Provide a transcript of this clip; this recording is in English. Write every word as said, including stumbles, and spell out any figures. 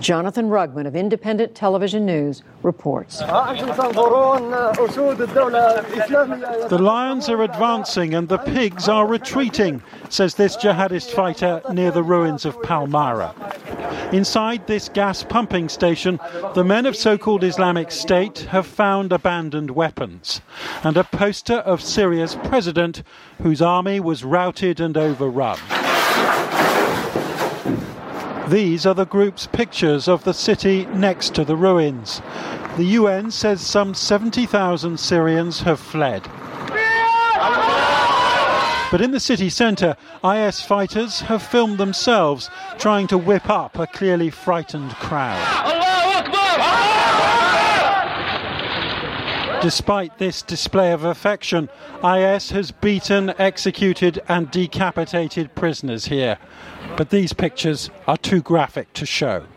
Jonathan Rugman of Independent Television News reports. The lions are advancing and the pigs are retreating, says this jihadist fighter near the ruins of Palmyra. Inside this gas pumping station, the men of so-called Islamic State have found abandoned weapons and a poster of Syria's president, whose army was routed and overrun. These are the group's pictures of the city next to the ruins. The U N says some seventy thousand Syrians have fled. But in the city centre, I S fighters have filmed themselves trying to whip up a clearly frightened crowd. Despite this display of affection, I S has beaten, executed and decapitated prisoners here. But these pictures are too graphic to show.